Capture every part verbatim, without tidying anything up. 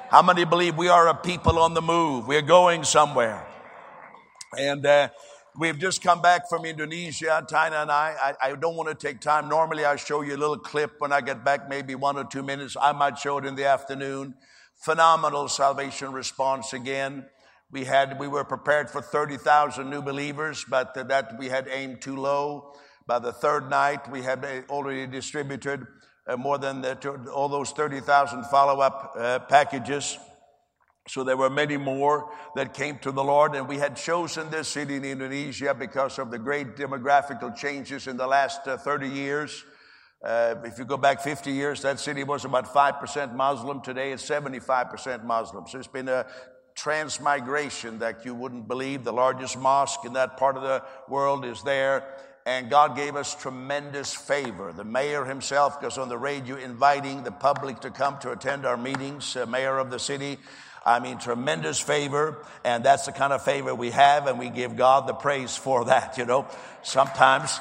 How many believe we are a people on the move? We're going somewhere. And uh, we've just come back from Indonesia, Tina and I. I. I don't want to take time. Normally I show you a little clip when I get back, maybe one or two minutes. I might show it in the afternoon. Phenomenal salvation response again. We had, we were prepared for thirty thousand new believers, but that we had aimed too low. By the third night, we had already distributed uh, more than the, all those thirty thousand follow-up uh, packages. So there were many more that came to the Lord, and we had chosen this city in Indonesia because of the great demographical changes in the last uh, thirty years. Uh, if you go back fifty years, that city was about five percent Muslim. Today it's seventy-five percent Muslim. So it's been a transmigration that you wouldn't believe. The largest mosque in that part of the world is there. And God gave us tremendous favor. The mayor himself goes on the radio inviting the public to come to attend our meetings, uh, mayor of the city. I mean, tremendous favor, and that's the kind of favor we have, and we give God the praise for that, you know. Sometimes,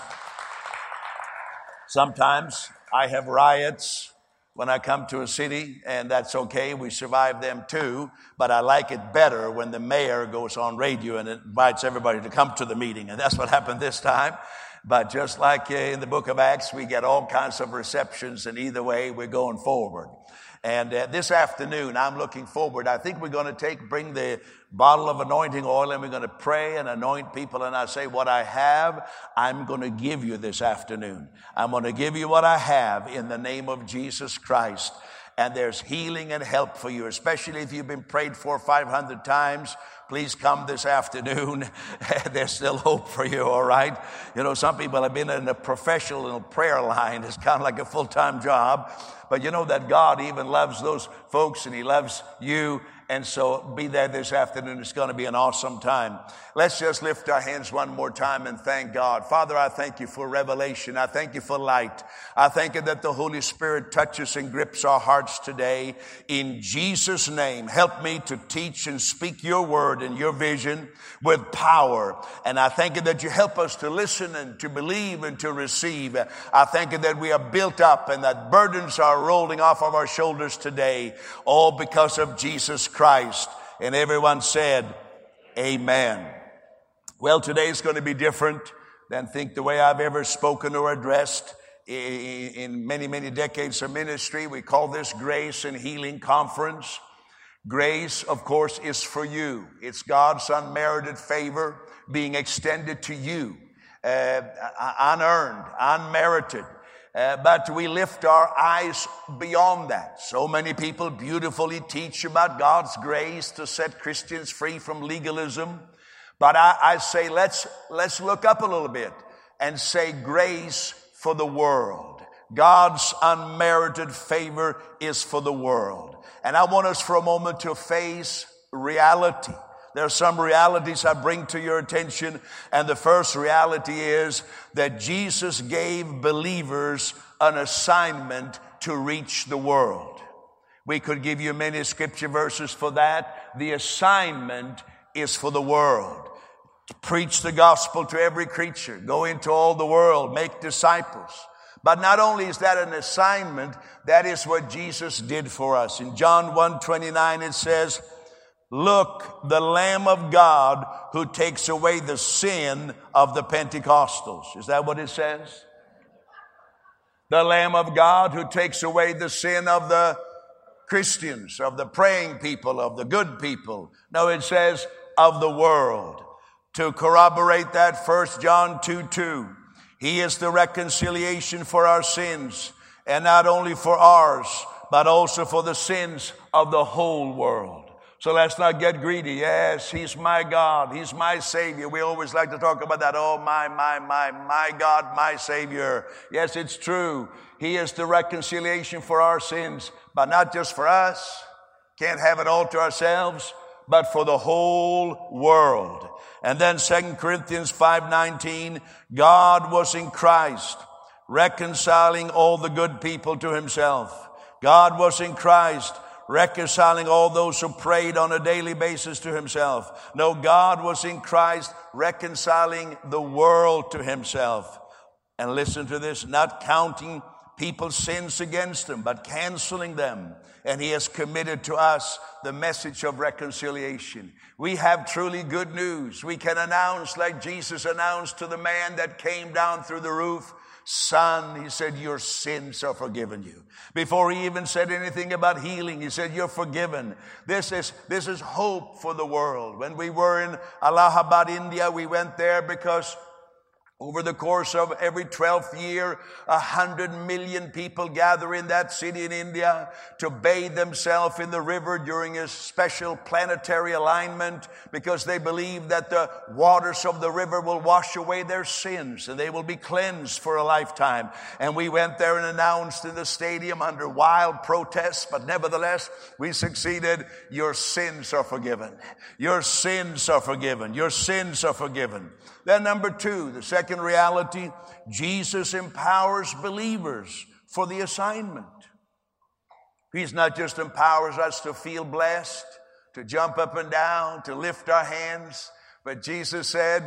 sometimes I have riots when I come to a city, and that's okay. We survive them too, but I like it better when the mayor goes on radio and invites everybody to come to the meeting, and that's what happened this time. But just like in the book of Acts, we get all kinds of receptions, and either way, we're going forward. And uh, this afternoon, I'm looking forward. I think we're going to take, bring the bottle of anointing oil, and we're going to pray and anoint people. And I say, what I have, I'm going to give you this afternoon. I'm going to give you what I have in the name of Jesus Christ. And there's healing and help for you, especially if you've been prayed for five hundred times. Please come this afternoon. There's still hope for you, all right? You know, some people have been in a professional prayer line. It's kind of like a full-time job. But you know that God even loves those folks, and He loves you. And so be there this afternoon. It's going to be an awesome time. Let's just lift our hands one more time and thank God. Father, I thank you for revelation. I thank you for light. I thank you that the Holy Spirit touches and grips our hearts today. In Jesus' name, help me to teach and speak your word and your vision with power. And I thank you that you help us to listen and to believe and to receive. I thank you that we are built up and that burdens are rolling off of our shoulders today, all because of Jesus Christ. And everyone said, amen. Well, today's going to be different than think the way I've ever spoken or addressed in many, many decades of ministry. We call this Grace and Healing Conference. Grace, of course, is for you. It's God's unmerited favor being extended to you, uh, unearned, unmerited. Uh, but we lift our eyes beyond that. So many people beautifully teach about God's grace to set Christians free from legalism. But I, I say let's let's look up a little bit and say grace for the world. God's unmerited favor is for the world. And I want us for a moment to face reality. There are some realities I bring to your attention. And the first reality is that Jesus gave believers an assignment to reach the world. We could give you many scripture verses for that. The assignment is for the world. To preach the gospel to every creature. Go into all the world. Make disciples. But not only is that an assignment, that is what Jesus did for us. In John one twenty-nine it says, look, the Lamb of God who takes away the sin of the Pentecostals. Is that what it says? The Lamb of God who takes away the sin of the Christians, of the praying people, of the good people. No, it says of the world. To corroborate that, First John two two. He is the reconciliation for our sins, and not only for ours, but also for the sins of the whole world. So let's not get greedy. Yes, He's my God. He's my Savior. We always like to talk about that. Oh, my, my, my, my God, my Savior. Yes, it's true. He is the reconciliation for our sins, but not just for us. Can't have it all to ourselves, but for the whole world. And then Second Corinthians five nineteen, God was in Christ, reconciling all the good people to Himself. God was in Christ, reconciling all those who prayed on a daily basis to Himself. No, God was in Christ, reconciling the world to Himself. And listen to this, not counting people's sins against him, but canceling them. And he has committed to us the message of reconciliation. We have truly good news. We can announce like Jesus announced to the man that came down through the roof, son, he said, your sins are forgiven you. Before he even said anything about healing, he said, you're forgiven. This is, this is hope for the world. When we were in Allahabad, India, we went there because over the course of every twelfth year, a hundred million people gather in that city in India to bathe themselves in the river during a special planetary alignment, because they believe that the waters of the river will wash away their sins and they will be cleansed for a lifetime. And we went there and announced in the stadium under wild protests, but nevertheless, we succeeded. Your sins are forgiven. Your sins are forgiven. Your sins are forgiven. Then number two, the second reality, Jesus empowers believers for the assignment. He's not just empowers us to feel blessed, to jump up and down, to lift our hands, but Jesus said,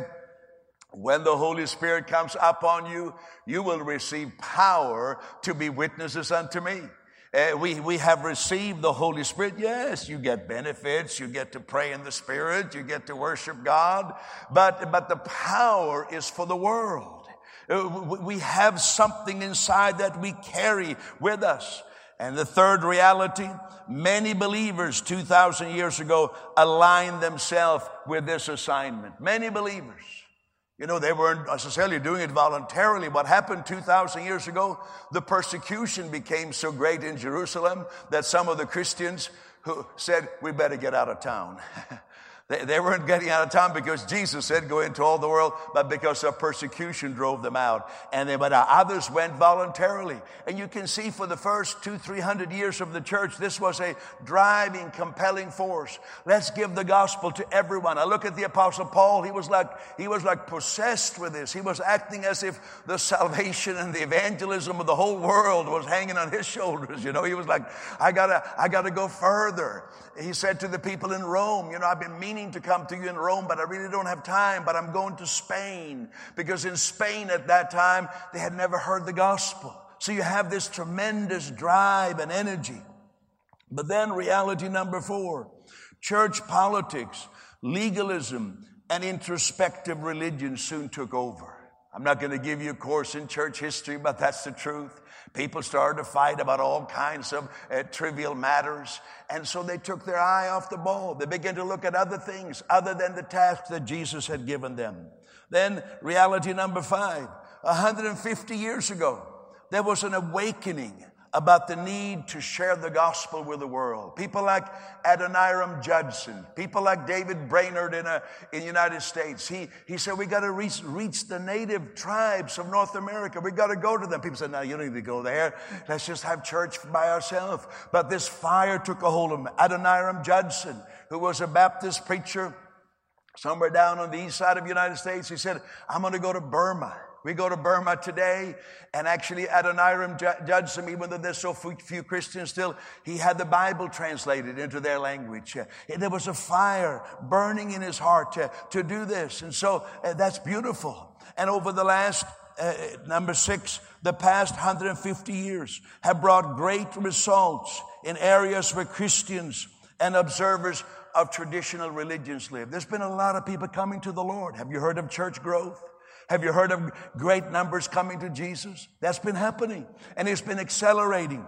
when the Holy Spirit comes upon you, you will receive power to be witnesses unto me. Uh, we, we have received the Holy Spirit. Yes, you get benefits. You get to pray in the Spirit. You get to worship God. But, but the power is for the world. Uh, we have something inside that we carry with us. And the third reality, many believers two thousand years ago aligned themselves with this assignment. Many believers. You know, they weren't necessarily doing it voluntarily. What happened two thousand years ago, the persecution became so great in Jerusalem that some of the Christians who said, we better get out of town. They, they weren't getting out of town because Jesus said, go into all the world, but because of persecution drove them out. And they, but others went voluntarily. And you can see for the first two, three hundred years of the church, this was a driving, compelling force. Let's give the gospel to everyone. I look at the Apostle Paul. He was like, he was like possessed with this. He was acting as if the salvation and the evangelism of the whole world was hanging on his shoulders. You know, he was like, I gotta, I gotta go further. He said to the people in Rome, you know, I've been meaning to come to you in Rome, but I really don't have time, but I'm going to Spain, because in Spain at that time, they had never heard the gospel. So you have this tremendous drive and energy. But then reality number four, church politics, legalism, and introspective religion soon took over. I'm not going to give you a course in church history, but that's the truth. People started to fight about all kinds of uh, trivial matters. And so they took their eye off the ball. They began to look at other things other than the task that Jesus had given them. Then reality number five, one hundred fifty years ago, there was an awakening about the need to share the gospel with the world. People like Adoniram Judson, people like David Brainerd in a, in the United States. He, he said, we got to reach, reach the native tribes of North America. We got to go to them. People said, no, you don't need to go there. Let's just have church by ourselves. But this fire took a hold of him. Adoniram Judson, who was a Baptist preacher somewhere down on the east side of the United States, he said, I'm going to go to Burma. We go to Burma today, and actually Adoniram Judson, even though there's so few Christians still, he had the Bible translated into their language. There was a fire burning in his heart to, to do this, and so uh, that's beautiful. And over the last, uh, number six, the past one hundred fifty years have brought great results in areas where Christians and observers of traditional religions live. There's been a lot of people coming to the Lord. Have you heard of church growth? Have you heard of great numbers coming to Jesus? That's been happening, and it's been accelerating.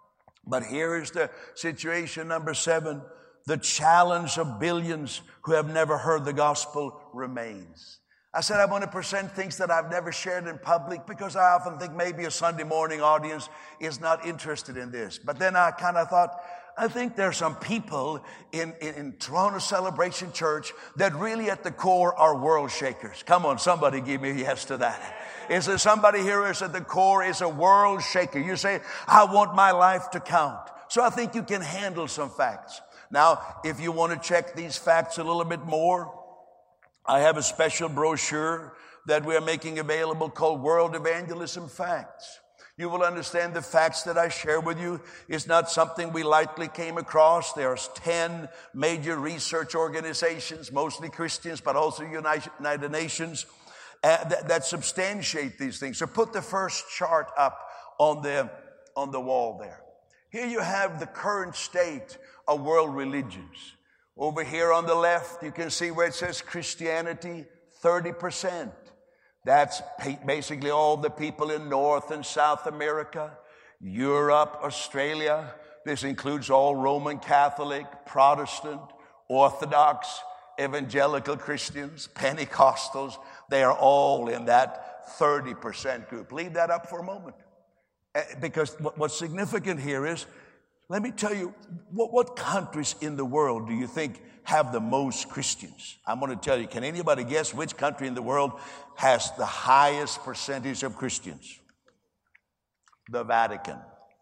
But here is the situation number seven. The challenge of billions who have never heard the gospel remains. I said I want to present things that I've never shared in public, because I often think maybe a Sunday morning audience is not interested in this. But then I kind of thought, I think there's some people in, in, in Toronto Celebration Church that really at the core are world shakers. Come on, somebody give me a yes to that. Is there somebody here who's at the core is a world shaker? You say, I want my life to count. So I think you can handle some facts. Now, if you want to check these facts a little bit more, I have a special brochure that we are making available called World Evangelism Facts. You will understand the facts that I share with you is not something we lightly came across. There's ten major research organizations, mostly Christians, but also United Nations, uh, that, that substantiate these things. So put the first chart up on the, on the wall there. Here you have the current state of world religions. Over here on the left, you can see where it says Christianity, thirty percent. That's basically all the people in North and South America, Europe, Australia. This includes all Roman Catholic, Protestant, Orthodox, evangelical Christians, Pentecostals. They are all in that thirty percent group. Leave that up for a moment. Because what's significant here is, let me tell you, what, what countries in the world do you think have the most Christians? I'm going to tell you, can anybody guess which country in the world has the highest percentage of Christians? The Vatican.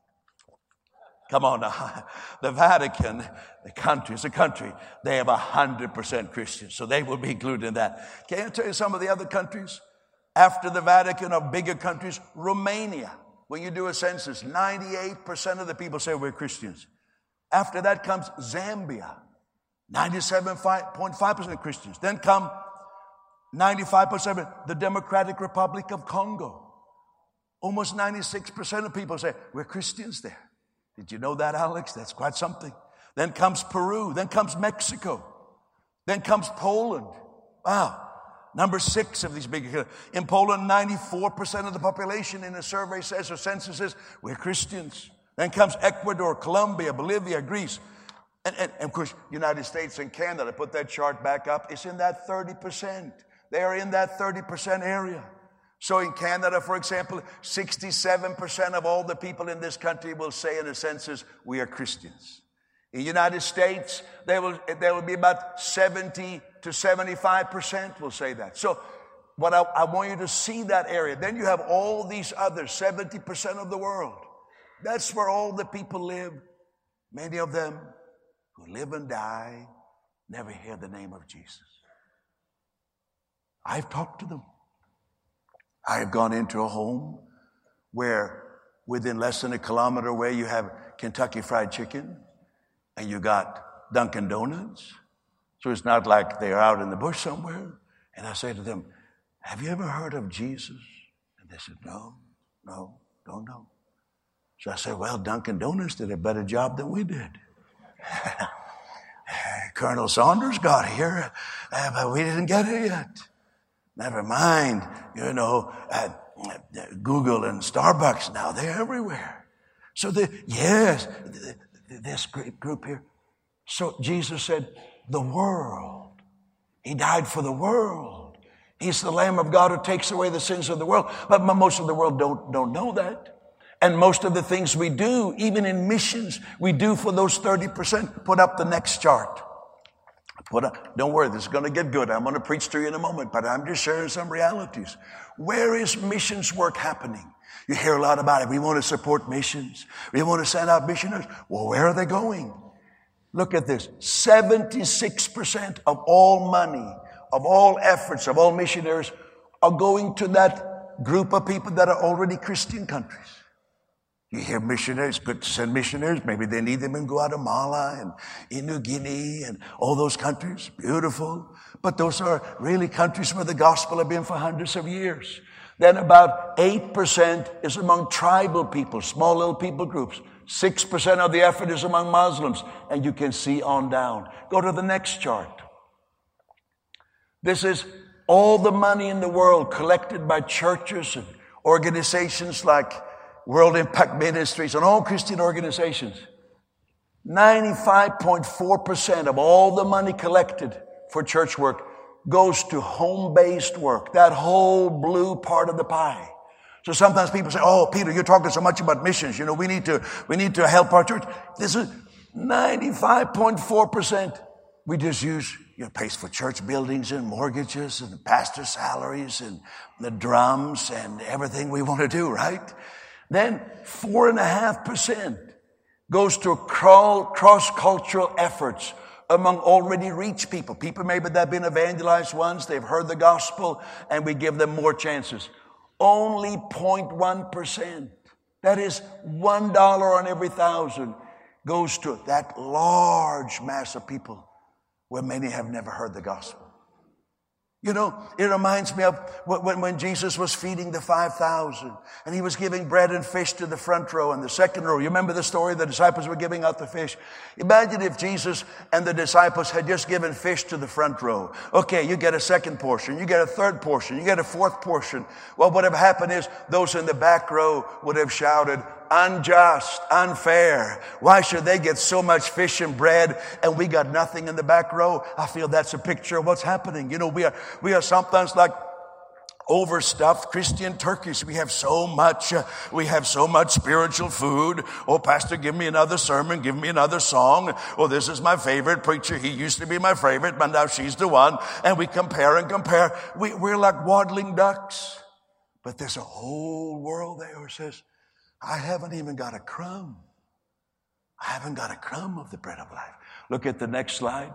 Come on now. The Vatican, the country, is a country. They have one hundred percent Christians, so they will be included in that. Can I tell you some of the other countries? After the Vatican, of bigger countries, Romania. When you do a census, ninety-eight percent of the people say we're Christians. After that comes Zambia, ninety-seven point five percent Christians. Then come ninety-five percent the Democratic Republic of Congo. Almost ninety-six percent of people say we're Christians there. Did you know that, Alex? That's quite something. Then comes Peru. Then comes Mexico. Then comes Poland. Wow. Number six of these big. In Poland, ninety-four percent of the population in a survey says, or census says, we're Christians. Then comes Ecuador, Colombia, Bolivia, Greece. And, and, and of course, United States and Canada. Put that chart back up. It's in that thirty percent. They are in that thirty percent area. So in Canada, for example, sixty-seven percent of all the people in this country will say in a census, we are Christians. In the United States, there will, there will be about seventy to seventy-five percent will say that. So what I, I want you to see that area. Then you have all these other seventy percent of the world. That's where all the people live. Many of them who live and die never hear the name of Jesus. I've talked to them. I've gone into a home where within less than a kilometer away you have Kentucky Fried Chicken and you got Dunkin' Donuts. So it's not like they're out in the bush somewhere. And I say to them, have you ever heard of Jesus? And they said, no, no, don't know. So I said, well, Dunkin' Donuts did a better job than we did. Colonel Saunders got here, uh, but we didn't get here yet. Never mind, you know, uh, Google and Starbucks now, they're everywhere. So the, yes, this great group here. So Jesus said, the world. He died for the world. He's the Lamb of God who takes away the sins of the world. But most of the world don't, don't know that. And most of the things we do, even in missions, we do for those thirty percent. Put up the next chart. Put up, don't worry, this is going to get good. I'm going to preach to you in a moment, but I'm just sharing some realities. Where is missions work happening? You hear a lot about it. We want to support missions. We want to send out missionaries. Well, where are they going? Look at this. seventy-six percent of all money, of all efforts, of all missionaries are going to that group of people that are already Christian countries. You hear missionaries, good to send missionaries. Maybe they need them in Guatemala and in New Guinea and all those countries. Beautiful. But those are really countries where the gospel has been for hundreds of years. Then about eight percent is among tribal people, small little people groups. six percent of the effort is among Muslims. And you can see on down. Go to the next chart. This is all the money in the world collected by churches and organizations like World Impact Ministries and all Christian organizations. ninety-five point four percent of all the money collected for church work goes to home-based work, that whole blue part of the pie. So sometimes people say, oh, Peter, you're talking so much about missions. You know, we need to, we need to help our church. This is ninety-five point four percent. We just use, you know, pays for church buildings and mortgages and pastor salaries and the drums and everything we want to do, right? Then four and a half percent goes to cross-cultural efforts among already reached people. People maybe that have been evangelized once, they've heard the gospel, and we give them more chances. Only zero point one percent, that is one dollar on every thousand, goes to that large mass of people where many have never heard the gospel. You know, it reminds me of when, when Jesus was feeding the five thousand and he was giving bread and fish to the front row and the second row. You remember the story? The disciples were giving out the fish. Imagine if Jesus and the disciples had just given fish to the front row. Okay, you get a second portion. You get a third portion. You get a fourth portion. Well, what would have happened is those in the back row would have shouted, unjust, unfair. Why should they get so much fish and bread and we got nothing in the back row? I feel that's a picture of what's happening. You know, we are, we are sometimes like overstuffed Christian turkeys. We have so much, uh, we have so much spiritual food. Oh, pastor, give me another sermon. Give me another song. Oh, this is my favorite preacher. He used to be my favorite, but now she's the one. And we compare and compare. We, we're like waddling ducks. But there's a whole world there who says, I haven't even got a crumb. I haven't got a crumb of the bread of life. Look at the next slide.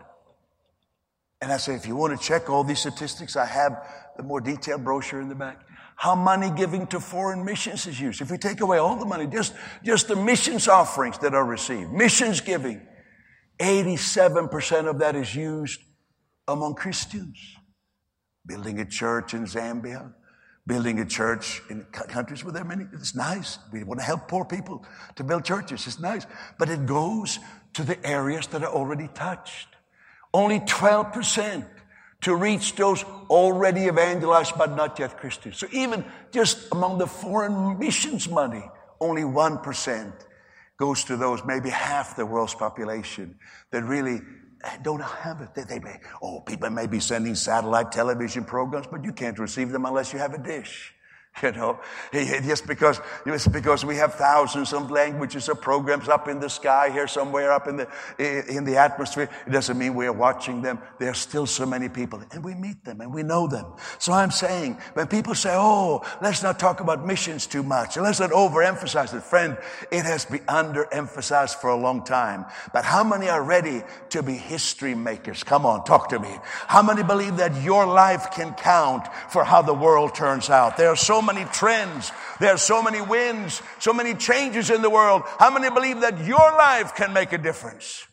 And I say, if you want to check all these statistics, I have the more detailed brochure in the back. How money giving to foreign missions is used. If we take away all the money, just, just the missions offerings that are received, missions giving, eighty-seven percent of that is used among Christians. Building a church in Zambia. Building a church in countries where there are many. It's nice. We want to help poor people to build churches. It's nice. But it goes to the areas that are already touched. Only twelve percent to reach those already evangelized but not yet Christians. So even just among the foreign missions money, only one percent goes to those, maybe half the world's population that really don't have it. They, they may, oh, people may be sending satellite television programs, but you can't receive them unless you have a dish. You know, just because, just because we have thousands of languages or programs up in the sky here somewhere up in the, in the atmosphere, it doesn't mean we are watching them. There are still so many people and we meet them and we know them. So I'm saying when people say, oh, let's not talk about missions too much. Let's not overemphasize it. Friend, it has been underemphasized for a long time. But how many are ready to be history makers? Come on, talk to me. How many believe that your life can count for how the world turns out? There are so many trends. There are so many winds, so many changes in the world. How many believe that your life can make a difference?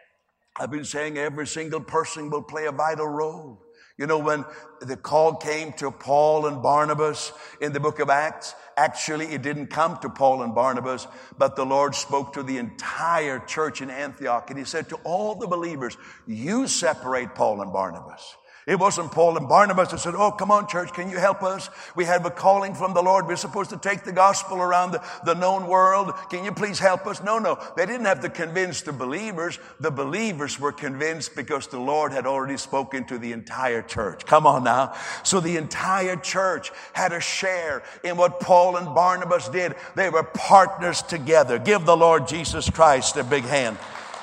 I've been saying every single person will play a vital role. You know, when the call came to Paul and Barnabas in the book of Acts, actually it didn't come to Paul and Barnabas, but the Lord spoke to the entire church in Antioch. And he said to all the believers, you separate Paul and Barnabas. It wasn't Paul and Barnabas that said, oh, come on, church, can you help us? We have a calling from the Lord. We're supposed to take the gospel around the, the known world. Can you please help us? No, no. They didn't have to convince the believers. The believers were convinced because the Lord had already spoken to the entire church. Come on now. So the entire church had a share in what Paul and Barnabas did. They were partners together. Give the Lord Jesus Christ a big hand.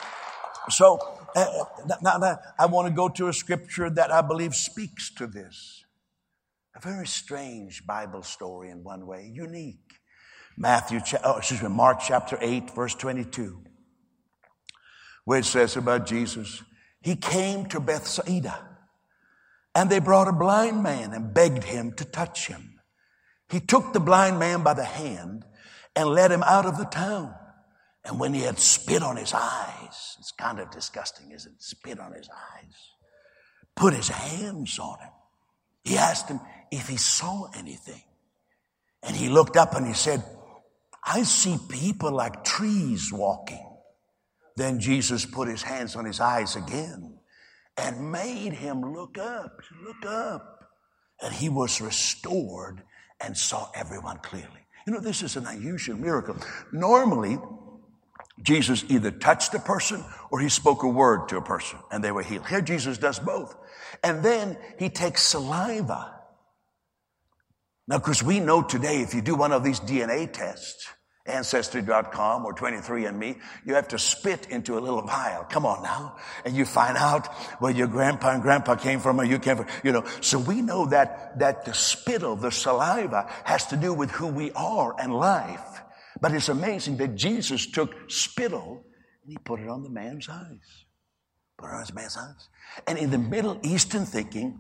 So, Uh, now, now, I want to go to a scripture that I believe speaks to this. A very strange Bible story in one way, unique. Matthew, oh, excuse me, Mark chapter eight, verse twenty-two, where it says about Jesus, he came to Bethsaida, and they brought a blind man and begged him to touch him. He took the blind man by the hand and led him out of the town. And when he had spit on his eyes, it's kind of disgusting, isn't it? Spit on his eyes. Put his hands on him. He asked him if he saw anything. And he looked up and he said, I see people like trees walking. Then Jesus put his hands on his eyes again and made him look up. Look up. And he was restored and saw everyone clearly. You know, this is an unusual miracle. Normally, Jesus either touched a person or he spoke a word to a person and they were healed. Here Jesus does both. And then he takes saliva. Now, because we know today if you do one of these D N A tests, Ancestry dot com or twenty-three and me, you have to spit into a little vial. Come on now. And you find out where your grandpa and grandpa came from or you came from. You know, so we know that, that the spittle, the saliva, has to do with who we are and life. But it's amazing that Jesus took spittle and he put it on the man's eyes. Put it on the man's eyes. And in the Middle Eastern thinking,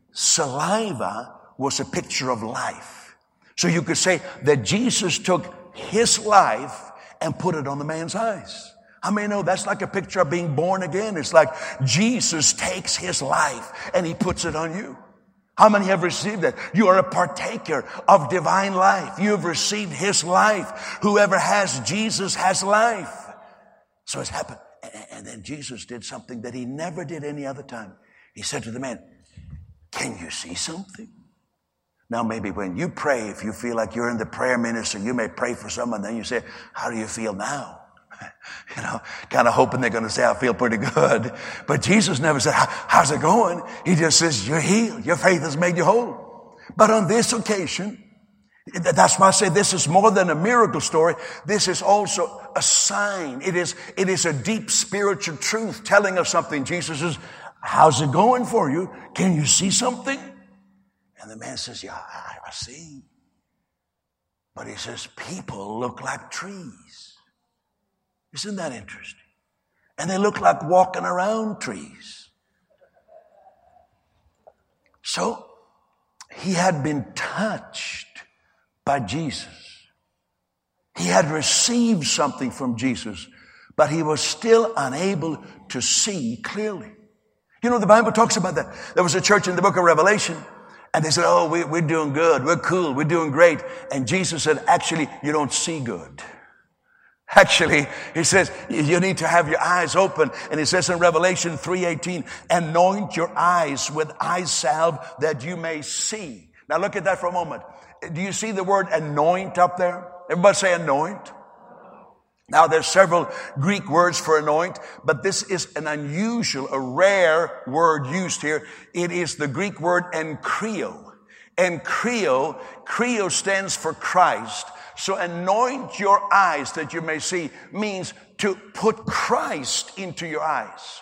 saliva was a picture of life. So you could say that Jesus took his life and put it on the man's eyes. How many know that's like a picture of being born again? It's like Jesus takes his life and he puts it on you. How many have received that? You are a partaker of divine life. You have received his life. Whoever has Jesus has life. So it's happened. And then Jesus did something that he never did any other time. He said to the man, can you see something? Now maybe when you pray, if you feel like you're in the prayer ministry, you may pray for someone, then you say, how do you feel now? You know, kind of hoping they're going to say, I feel pretty good. But Jesus never said, how's it going? He just says, you're healed. Your faith has made you whole. But on this occasion, that's why I say this is more than a miracle story. This is also a sign. It is, it is a deep spiritual truth telling us something. Jesus says, how's it going for you? Can you see something? And the man says, yeah, I, I see. But he says, people look like trees. Isn't that interesting? And they look like walking around trees. So he had been touched by Jesus. He had received something from Jesus, but he was still unable to see clearly. You know, the Bible talks about that. There was a church in the book of Revelation, and they said, oh, we, we're doing good. We're cool. We're doing great. And Jesus said, actually, you don't see good. Actually, he says, you need to have your eyes open. And he says in Revelation three eighteen, anoint your eyes with eye salve that you may see. Now look at that for a moment. Do you see the word anoint up there? Everybody say anoint. Now there's several Greek words for anoint, but this is an unusual, a rare word used here. It is the Greek word enkreo. Enkreo, kreo stands for Christ. So anoint your eyes that you may see means to put Christ into your eyes.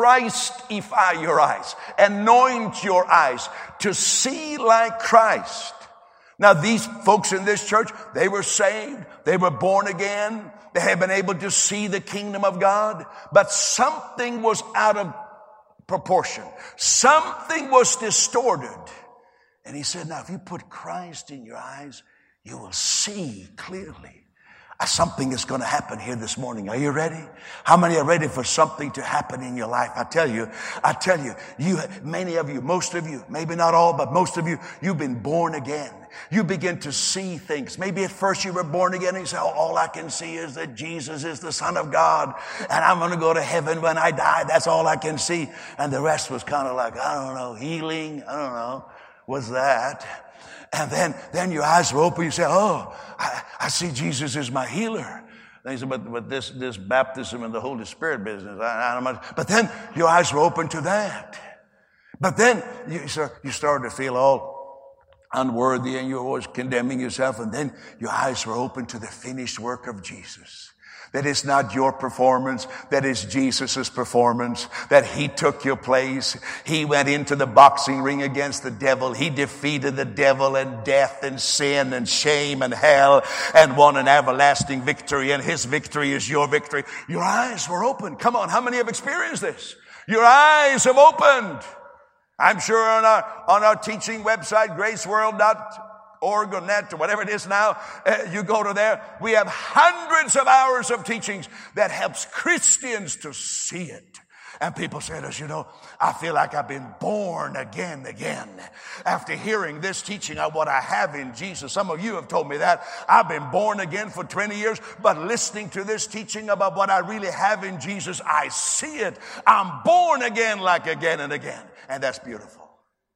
Christify your eyes. Anoint your eyes to see like Christ. Now these folks in this church, they were saved. They were born again. They had been able to see the kingdom of God. But something was out of proportion. Something was distorted. And he said, now if you put Christ in your eyes, you will see clearly. Something is going to happen here this morning. Are you ready? How many are ready for something to happen in your life? I tell you, I tell you, you, many of you, most of you, maybe not all, but most of you, you've been born again. You begin to see things. Maybe at first you were born again and you say, oh, all I can see is that Jesus is the Son of God and I'm going to go to heaven when I die. That's all I can see. And the rest was kind of like, I don't know, healing. I don't know. What's that? And then, then your eyes were open. You say, oh, I, I see Jesus is my healer. And he said, but, but this, this baptism and the Holy Spirit business, I, I don't know. But then your eyes were open to that. But then you, sir, you started to feel all unworthy and you're always condemning yourself. And then your eyes were open to the finished work of Jesus. That it's not your performance, that is Jesus' performance, that he took your place. He went into the boxing ring against the devil. He defeated the devil and death and sin and shame and hell and won an everlasting victory. And his victory is your victory. Your eyes were open. Come on, how many have experienced this? Your eyes have opened. I'm sure on our, on our teaching website, grace world dot org or net or whatever it is now, uh, you go to there. We have hundreds of hours of teachings that helps Christians to see it. And people say to us, you know, I feel like I've been born again again. After hearing this teaching on what I have in Jesus. Some of you have told me that. I've been born again for twenty years, but listening to this teaching about what I really have in Jesus, I see it. I'm born again like again and again. And that's beautiful.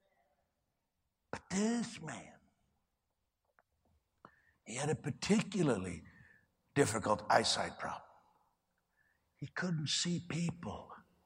But this man, he had a particularly difficult eyesight problem. He couldn't see people.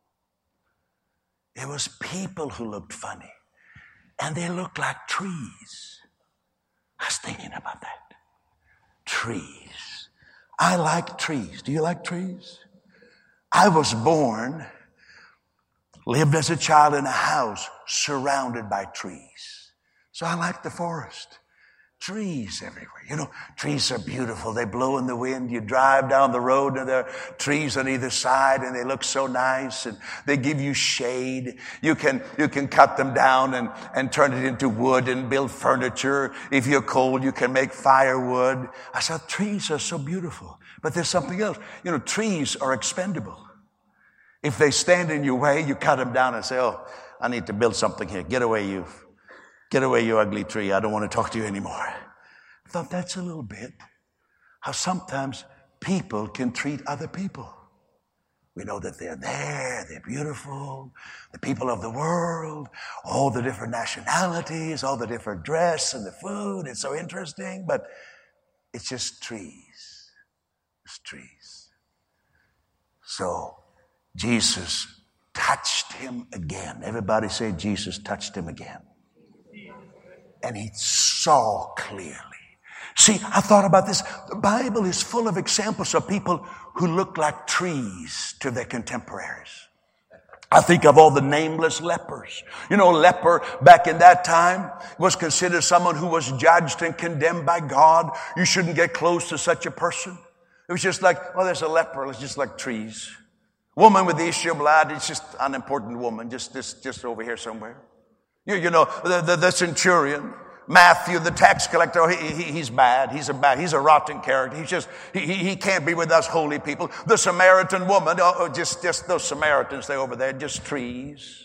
It was people who looked funny. And they looked like trees. I was thinking about that. Trees. I like trees. Do you like trees? I was born, lived as a child in a house surrounded by trees. So I like the forest. Trees everywhere. You know, trees are beautiful. They blow in the wind. You drive down the road and there are trees on either side and they look so nice and they give you shade. You can, you can cut them down and, and turn it into wood and build furniture. If you're cold, you can make firewood. I said, trees are so beautiful. But there's something else. You know, trees are expendable. If they stand in your way, you cut them down and say, oh, I need to build something here. Get away, you. Get away, you ugly tree. I don't want to talk to you anymore. I thought that's a little bit how sometimes people can treat other people. We know that they're there, they're beautiful, the people of the world, all the different nationalities, all the different dress and the food. It's so interesting, but it's just trees. It's trees. So Jesus touched him again. Everybody say Jesus touched him again. And he saw clearly. See, I thought about this. The Bible is full of examples of people who look like trees to their contemporaries. I think of all the nameless lepers. You know, leper back in that time was considered someone who was judged and condemned by God. You shouldn't get close to such a person. It was just like, oh, there's a leper. It's just like trees. Woman with the issue of blood, it's just an unimportant woman, just, just, just over here somewhere. You, you know, the, the, the centurion. Matthew, the tax collector, he, he, he's bad. He's a bad, he's a rotten character. He's just, he, he can't be with us holy people. The Samaritan woman, oh, just, just those Samaritans, they over there, just trees.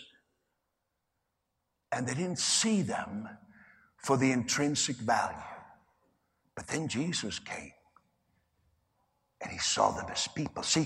And they didn't see them for the intrinsic value. But then Jesus came and he saw them as people. See,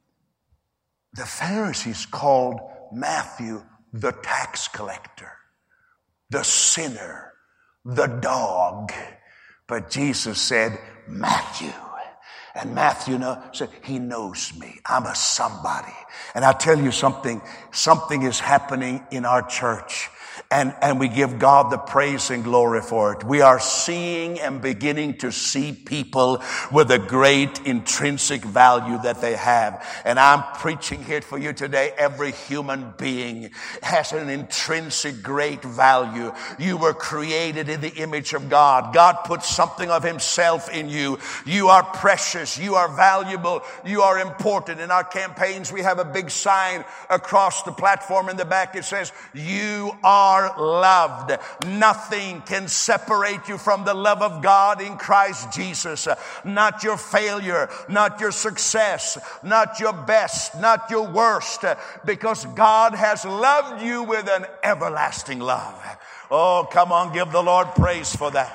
the Pharisees called Matthew the tax collector, the sinner, the dog. But Jesus said, Matthew. And Matthew know, said, he knows me. I'm a somebody. And I tell you something, something is happening in our church. And, and we give God the praise and glory for it. We are seeing and beginning to see people with a great intrinsic value that they have. And I'm preaching here for you today. Every human being has an intrinsic great value. You were created in the image of God. God put something of himself in you. You are precious. You are valuable. You are important. In our campaigns, we have a big sign across the platform in the back. It says, you are loved. Nothing can separate you from the love of God in Christ Jesus. Not your failure, not your success, not your best, not your worst, because God has loved you with an everlasting love. Oh, come on, give the Lord praise for that.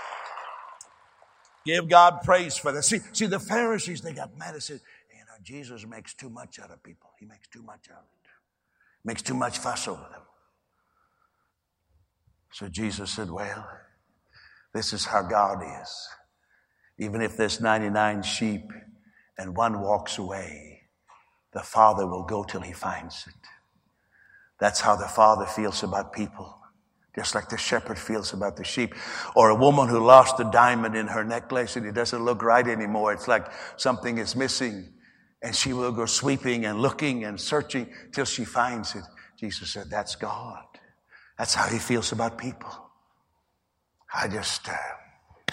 Give God praise for that. See, see, the Pharisees, they got mad and said, you know, Jesus makes too much out of people. He makes too much out of it. Makes too much fuss over them. So Jesus said, well, this is how God is. Even if there's ninety-nine sheep and one walks away, the Father will go till he finds it. That's how the Father feels about people. Just like the shepherd feels about the sheep. Or a woman who lost a diamond in her necklace and it doesn't look right anymore. It's like something is missing. And she will go sweeping and looking and searching till she finds it. Jesus said, that's God. That's how he feels about people. I just, uh,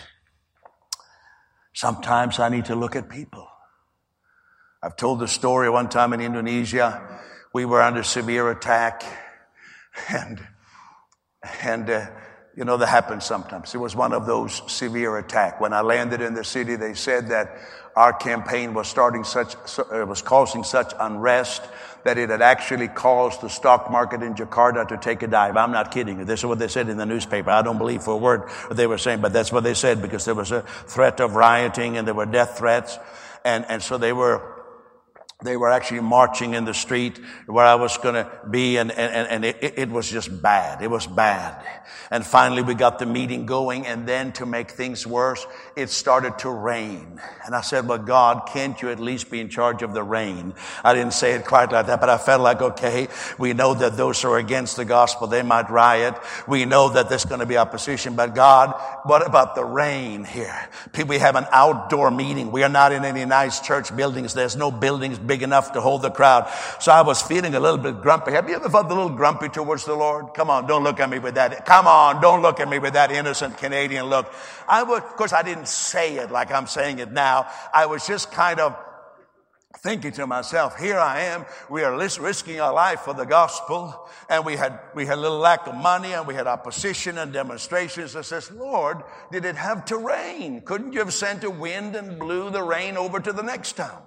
sometimes I need to look at people. I've told the story one time in Indonesia. We were under severe attack. And, and uh, you know, that happens sometimes. It was one of those severe attacks. When I landed in the city, they said that our campaign was starting such, uh, was causing such unrest that it had actually caused the stock market in Jakarta to take a dive. I'm not kidding you. This is what they said in the newspaper. I don't believe for a word what they were saying, but that's what they said because there was a threat of rioting and there were death threats. And, and so they were, they were actually marching in the street where I was going to be, and, and, and it, it was just bad. It was bad. And finally we got the meeting going, and then to make things worse, it started to rain. And I said, well, God, can't you at least be in charge of the rain? I didn't say it quite like that, but I felt like, okay, we know that those who are against the gospel, they might riot. We know that there's going to be opposition, but God, what about the rain here? We have an outdoor meeting. We are not in any nice church buildings. There's no buildings big enough to hold the crowd. So I was feeling a little bit grumpy. Have you ever felt a little grumpy towards the Lord? Come on, don't look at me with that. Come on, don't look at me with that innocent Canadian look. I would, of course, I didn't say it like I'm saying it now. I was just kind of thinking to myself, here I am, we are risking our life for the gospel, and we had we had a little lack of money, and we had opposition and demonstrations. I says, Lord, did it have to rain? Couldn't you have sent a wind and blew the rain over to the next town?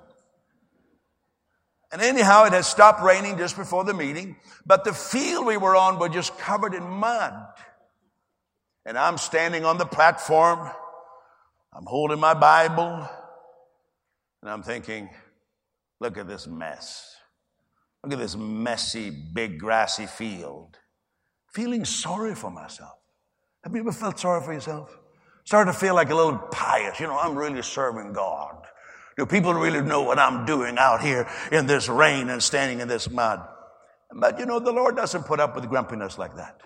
And anyhow, it had stopped raining just before the meeting, but the field we were on was just covered in mud. And I'm standing on the platform. I'm holding my Bible. And I'm thinking, look at this mess. Look at this messy, big, grassy field. Feeling sorry for myself. Have you ever felt sorry for yourself? Started to feel like a little pious. You know, I'm really serving God. Do people really know what I'm doing out here in this rain and standing in this mud? But, you know, the Lord doesn't put up with grumpiness like that.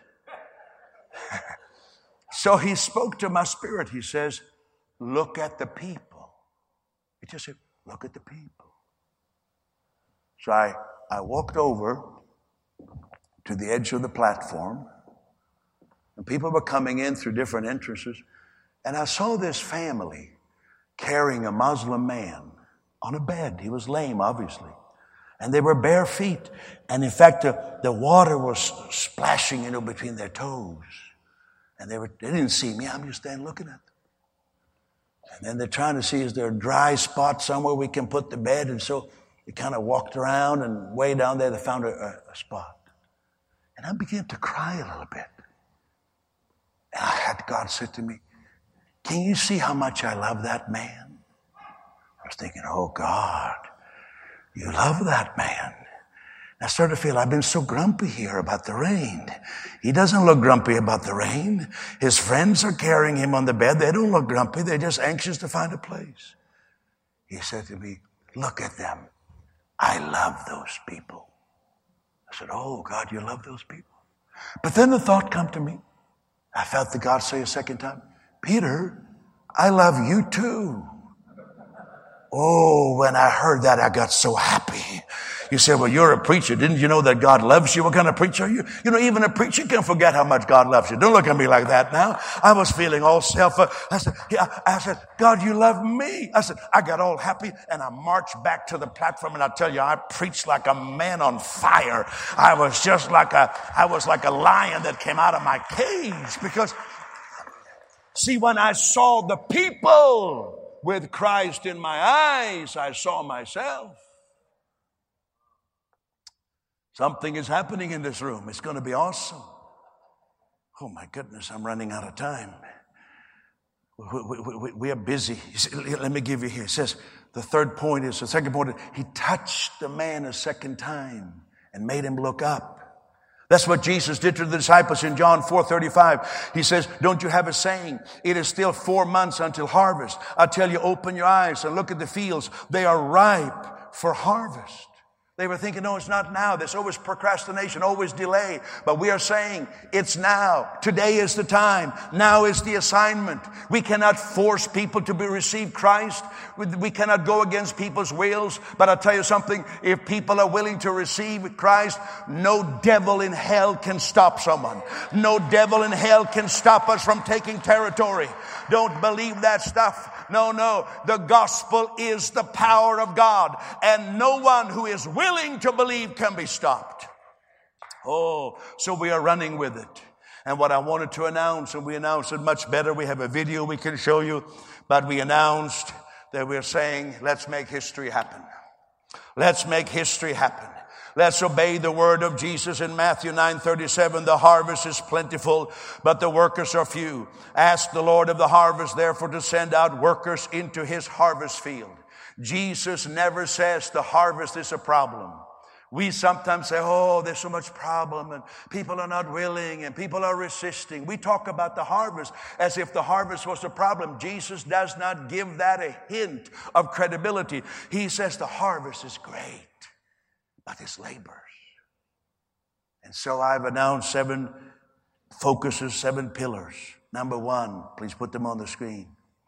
So he spoke to my spirit. He says, look at the people. He just said, look at the people. So I, I walked over to the edge of the platform, and people were coming in through different entrances, and I saw this family carrying a Muslim man on a bed. He was lame, obviously. And they were bare feet. And in fact, the, the water was splashing, you know, between their toes. And they were, they didn't see me. I'm just standing looking at them. And then they're trying to see, is there a dry spot somewhere we can put the bed? And so they kind of walked around, and way down there they found a, a, a spot. And I began to cry a little bit. And I had God say to me, can you see how much I love that man? I was thinking, oh God, you love that man. I started to feel I've been so grumpy here about the rain. He doesn't look grumpy about the rain. His friends are carrying him on the bed. They don't look grumpy. They're just anxious to find a place. He said to me, look at them. I love those people. I said, oh God, you love those people. But then the thought come to me. I felt the God say a second time, Peter, I love you too. Oh, when I heard that, I got so happy. You say, well, you're a preacher. Didn't you know that God loves you? What kind of preacher are you? You know, even a preacher can forget how much God loves you. Don't look at me like that now. I was feeling all self. I said, yeah, I said, God, you love me. I said, I got all happy, and I marched back to the platform, and I tell you, I preached like a man on fire. I was just like a, I was like a lion that came out of my cage, because see, when I saw the people with Christ in my eyes, I saw myself. Something is happening in this room. It's going to be awesome. Oh my goodness, I'm running out of time. We, we, we, we are busy. Let me give you here. It says, the third point is, the second point is, he touched the man a second time and made him look up. That's what Jesus did to the disciples in John four thirty-five. He says, don't you have a saying? It is still four months until harvest. I tell you, open your eyes and look at the fields. They are ripe for harvest. They were thinking, no, it's not now. There's always procrastination, always delay. But we are saying it's now. Today is the time. Now is the assignment. We cannot force people to be receive Christ. We cannot go against people's wills. But I'll tell you something. If people are willing to receive Christ, no devil in hell can stop someone. No devil in hell can stop us from taking territory. Don't believe that stuff. No, no. The gospel is the power of God. And no one who is willing to believe can be stopped. Oh, so we are running with it. And what I wanted to announce, and we announced it much better. We have a video we can show you. But we announced that we're saying, let's make history happen. Let's make history happen. Let's obey the word of Jesus in Matthew nine thirty-seven. The harvest is plentiful, but the workers are few. Ask the Lord of the harvest, therefore, to send out workers into his harvest field. Jesus never says the harvest is a problem. We sometimes say, oh, there's so much problem, and people are not willing, and people are resisting. We talk about the harvest as if the harvest was a problem. Jesus does not give that a hint of credibility. He says the harvest is great, but it's labors. And so I've announced seven focuses, seven pillars. Number one, please put them on the screen.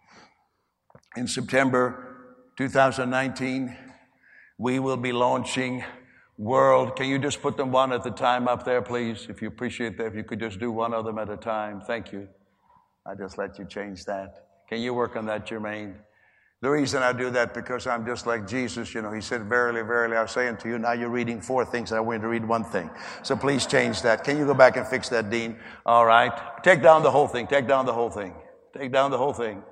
In September two thousand nineteen, we will be launching World. Can you just put them one at a time up there, please? If you appreciate that, if you could just do one of them at a time. Thank you. I just let you change that. Can you work on that, Jermaine? The reason I do that, because I'm just like Jesus. You know, he said, verily, verily, I say unto you, now you're reading four things. I want you to read one thing. So please change that. Can you go back and fix that, Dean? All right. Take down the whole thing. Take down the whole thing. Take down the whole thing.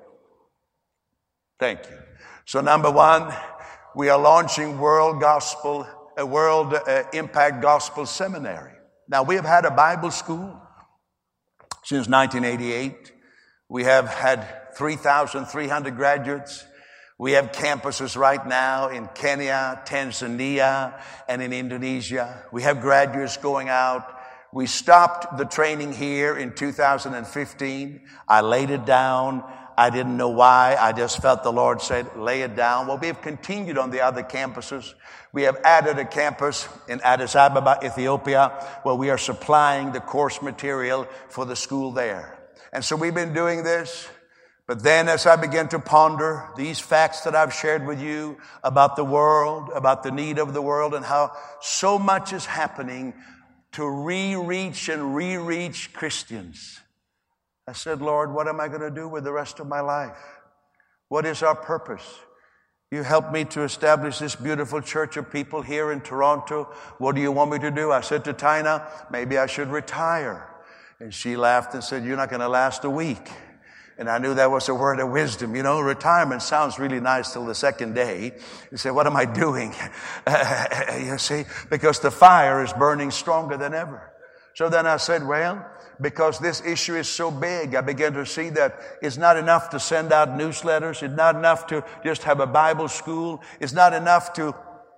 Thank you. So number one, we are launching World Gospel, a World uh, Impact Gospel Seminary. Now, we have had a Bible school Since nineteen eighty-eight, we have had three thousand three hundred graduates. We have campuses right now in Kenya, Tanzania, and in Indonesia. We have graduates going out. We stopped the training here in two thousand fifteen. I laid it down. I didn't know why. I just felt the Lord said, lay it down. Well, we have continued on the other campuses. We have added a campus in Addis Ababa, Ethiopia, where we are supplying the course material for the school there. And so we've been doing this. But then as I began to ponder these facts that I've shared with you about the world, about the need of the world, and how so much is happening to re-reach and re-reach Christians, I said, Lord, what am I going to do with the rest of my life? What is our purpose? You helped me to establish this beautiful church of people here in Toronto. What do you want me to do? I said to Tina, maybe I should retire. And she laughed and said, you're not going to last a week. And I knew that was a word of wisdom. You know, retirement sounds really nice till the second day. You say, what am I doing? You see, because the fire is burning stronger than ever. So then I said, well, because this issue is so big, I began to see that it's not enough to send out newsletters. It's not enough to just have a Bible school. It's not enough to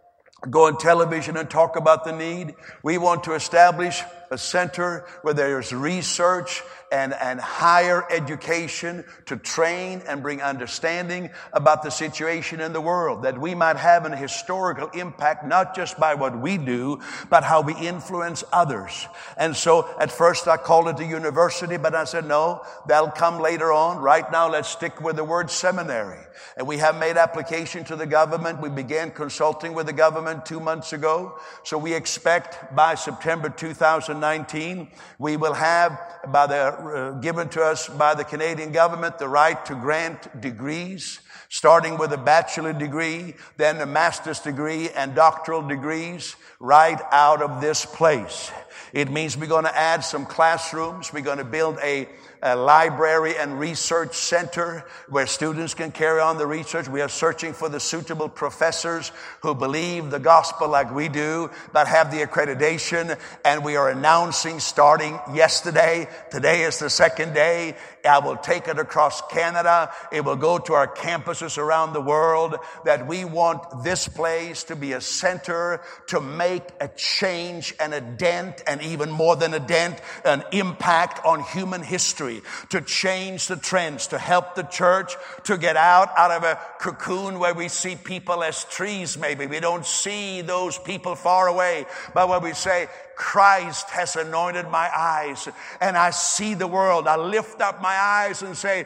go on television and talk about the need. We want to establish a center where there's research and, and higher education to train and bring understanding about the situation in the world, that we might have an historical impact, not just by what we do, but how we influence others. And so at first I called it a university, but I said, no, that'll come later on. Right now, let's stick with the word seminary. And we have made application to the government. We began consulting with the government two months ago. So we expect by September two thousand nineteen, we will have, by the, uh, given to us by the Canadian government, the right to grant degrees, starting with a bachelor degree, then a master's degree and doctoral degrees right out of this place. It means we're going to add some classrooms. We're going to build a a library and research center where students can carry on the research. We are searching for the suitable professors who believe the gospel like we do, but have the accreditation. And we are announcing starting yesterday. Today is the second day. I will take it across Canada. It will go to our campuses around the world, that we want this place to be a center to make a change and a dent, and even more than a dent, an impact on human history, to change the trends, to help the church to get out, out of a cocoon where we see people as trees maybe. We don't see those people far away, but when we say, Christ has anointed my eyes and I see the world, I lift up my eyes and say,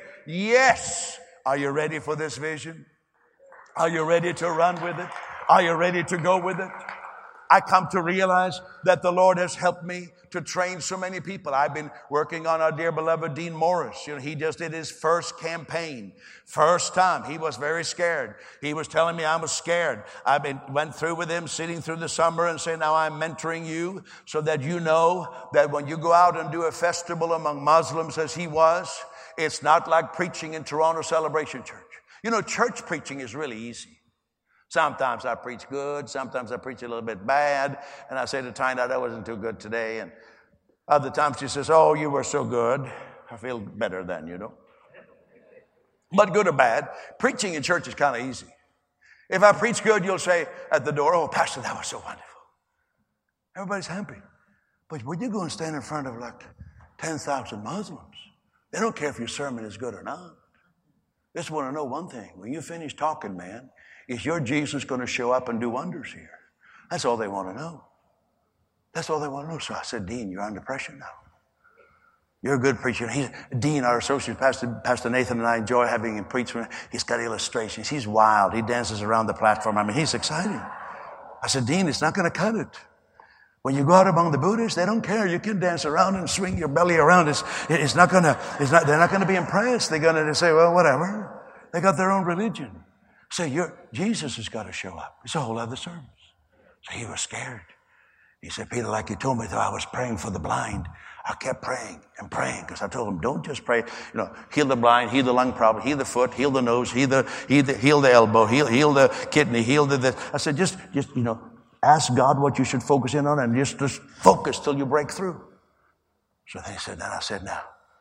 yes. Are you ready for this vision? Are you ready to run with it? Are you ready to go with it? I come to realize that the Lord has helped me to train so many people. I've been working on our dear beloved Dean Morris. You know, he just did his first campaign. First time. He was very scared. He was telling me I was scared. I've been, went through with him, sitting through the summer and saying, now I'm mentoring you so that you know that when you go out and do a festival among Muslims as he was, it's not like preaching in Toronto Celebration Church. You know, church preaching is really easy. Sometimes I preach good. Sometimes I preach a little bit bad. And I say to Tina, that wasn't too good today. And other times she says, oh, you were so good. I feel better then, you know. But good or bad, preaching in church is kind of easy. If I preach good, you'll say at the door, oh, Pastor, that was so wonderful. Everybody's happy. But when you go and stand in front of like ten thousand Muslims, they don't care if your sermon is good or not. They just want to know one thing. When you finish talking, man, is your Jesus going to show up and do wonders here? That's all they want to know. That's all they want to know. So I said, Dean, you're under pressure now. You're a good preacher. He's, Dean, our associate pastor, Pastor Nathan, and I enjoy having him preach. He's got illustrations. He's wild. He dances around the platform. I mean, he's exciting. I said, Dean, it's not going to cut it. When you go out among the Buddhists, they don't care. You can dance around and swing your belly around. It's, it's not going to, it's not, they're not going to be impressed. They're going to say, well, whatever. They got their own religion. Say, you're, Jesus has got to show up. It's a whole other service. So he was scared. He said, Peter, like you told me, though I was praying for the blind, I kept praying and praying because I told him, don't just pray, you know, heal the blind, heal the lung problem, heal the foot, heal the nose, heal the, heal the, heal the elbow, heal, heal the kidney, heal the, the. I said, just, just, you know, ask God what you should focus in on and just, just focus till you break through. So they said, then I said, now,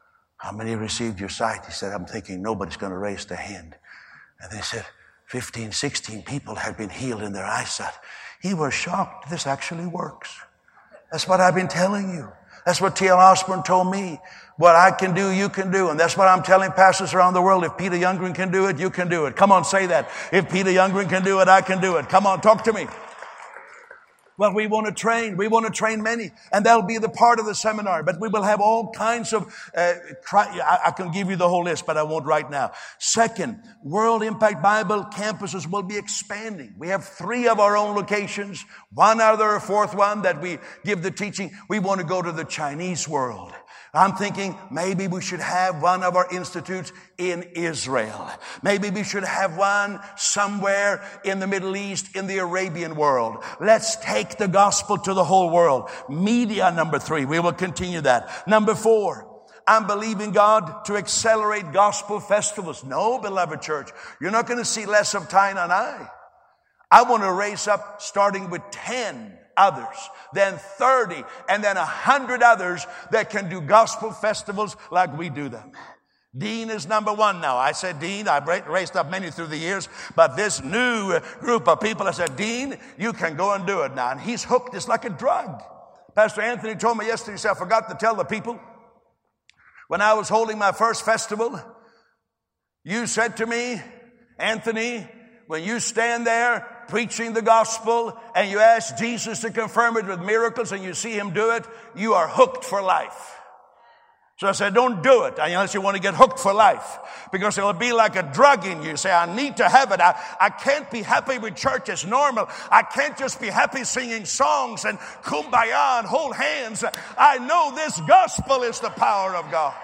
how many received your sight? He said, I'm thinking nobody's going to raise their hand. And they said, fifteen, sixteen people had been healed in their eyesight. He was shocked. This actually works. That's what I've been telling you. That's what T L Osborne told me. What I can do, you can do. And that's what I'm telling pastors around the world. If Peter Youngren can do it, you can do it. Come on, say that. If Peter Youngren can do it, I can do it. Come on, talk to me. Well, we want to train. We want to train many. And that'll be the part of the seminar. But we will have all kinds of, uh, try, I, I can give you the whole list, but I won't right now. Second, World Impact Bible campuses will be expanding. We have three of our own locations. One other, a fourth one that we give the teaching. We want to go to the Chinese world. I'm thinking maybe we should have one of our institutes in Israel. Maybe we should have one somewhere in the Middle East, in the Arabian world. Let's take the gospel to the whole world. Media, number three. We will continue that. Number four, I'm believing God to accelerate gospel festivals. No, beloved church, you're not going to see less of Tina and I. I want to raise up starting with ten others, then thirty, and then a hundred others that can do gospel festivals like we do them. Dean is number one now. I said, Dean, I've raised up many through the years, but this new group of people, I said, Dean, you can go and do it now. And he's hooked. It's like a drug. Pastor Anthony told me yesterday, he said, I forgot to tell the people, when I was holding my first festival, you said to me, Anthony, when you stand there preaching the gospel and you ask Jesus to confirm it with miracles and you see him do it, you are hooked for life. So I said, don't do it unless you want to get hooked for life, because it'll be like a drug in you. You say, I need to have it. I, I can't be happy with church as normal. I can't just be happy singing songs and kumbaya and hold hands. I know this gospel is the power of God.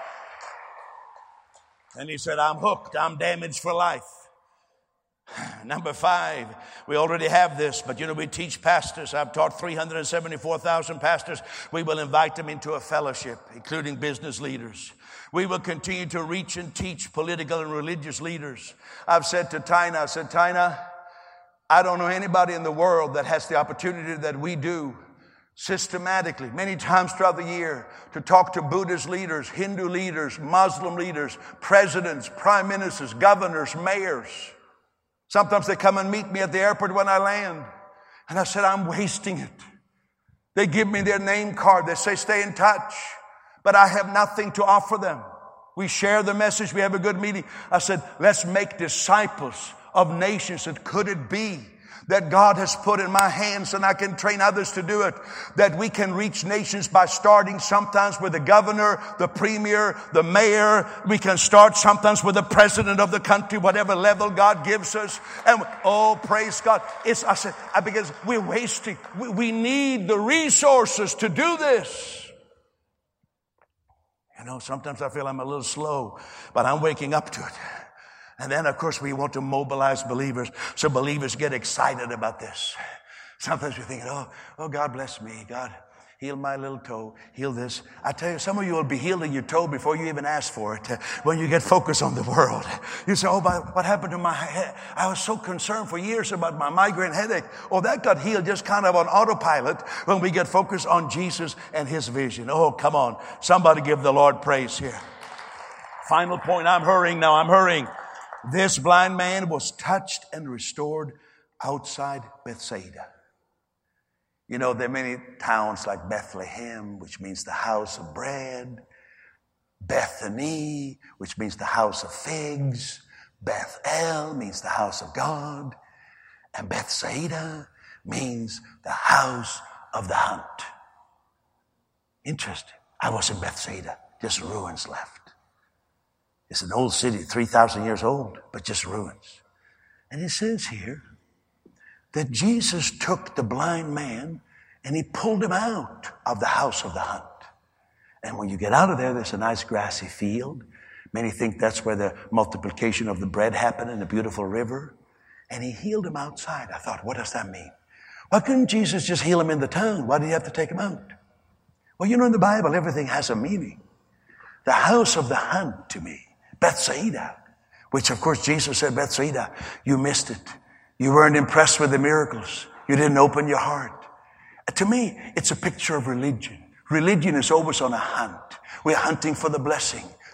And he said, I'm hooked. I'm damaged for life. Number five, we already have this, but you know, we teach pastors. I've taught three hundred seventy-four thousand pastors. We will invite them into a fellowship, including business leaders. We will continue to reach and teach political and religious leaders. I've said to Tina, I said, Tina, I don't know anybody in the world that has the opportunity that we do systematically, many times throughout the year, to talk to Buddhist leaders, Hindu leaders, Muslim leaders, presidents, prime ministers, governors, mayors. Sometimes they come and meet me at the airport when I land. And I said, I'm wasting it. They give me their name card. They say, stay in touch. But I have nothing to offer them. We share the message. We have a good meeting. I said, let's make disciples of nations. And could it be that God has put in my hands, and I can train others to do it, that we can reach nations by starting sometimes with the governor, the premier, the mayor. We can start sometimes with the president of the country, whatever level God gives us. And oh, praise God. It's, I said, because we're wasting. We, we need the resources to do this. You know, sometimes I feel I'm a little slow, but I'm waking up to it. And then, of course, we want to mobilize believers so believers get excited about this. Sometimes we think, oh, oh, God bless me. God, heal my little toe. Heal this. I tell you, some of you will be healing your toe before you even ask for it. When you get focused on the world, you say, oh, what happened to my head? I was so concerned for years about my migraine headache. Oh, that got healed just kind of on autopilot when we get focused on Jesus and his vision. Oh, come on. Somebody give the Lord praise here. Final point. I'm hurrying now. I'm hurrying. This blind man was touched and restored outside Bethsaida. You know, there are many towns like Bethlehem, which means the house of bread. Bethany, which means the house of figs. Bethel means the house of God. And Bethsaida means the house of the hunt. Interesting. I was in Bethsaida, just ruins left. It's an old city, three thousand years old, but just ruins. And it says here that Jesus took the blind man and he pulled him out of the house of the hunt. And when you get out of there, there's a nice grassy field. Many think that's where the multiplication of the bread happened in a beautiful river. And he healed him outside. I thought, what does that mean? Why couldn't Jesus just heal him in the town? Why did he have to take him out? Well, you know, in the Bible, everything has a meaning. The house of the hunt to me, Bethsaida, which of course Jesus said, Bethsaida, you missed it. You weren't impressed with the miracles. You didn't open your heart. To me, it's a picture of religion. Religion is always on a hunt. We're hunting for the blessing.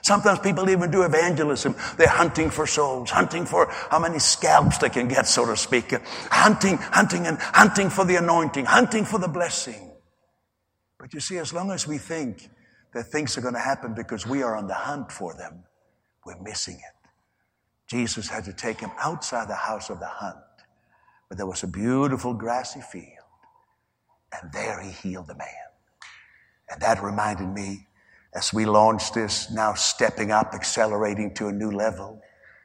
Sometimes people even do evangelism. They're hunting for souls, hunting for how many scalps they can get, so to speak. Hunting, hunting, and hunting for the anointing, hunting for the blessing. But you see, as long as we think that things are going to happen because we are on the hunt for them, we're missing it. Jesus had to take him outside the house of the hunt, but there was a beautiful grassy field, and there he healed the man. And that reminded me, as we launch this, now stepping up, accelerating to a new level,